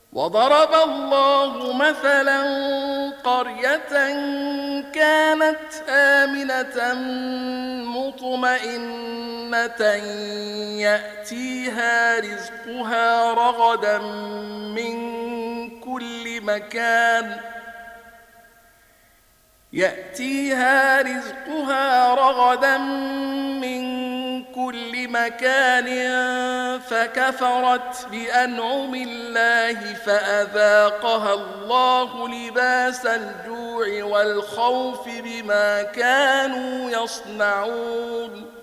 وضرب الله مثلا قرية كانت آمنة مطمئنة يأتيها رزقها رغدا من كل مكان فكفرت بأنعم الله فأذاقها الله لباس الجوع والخوف بما كانوا يصنعون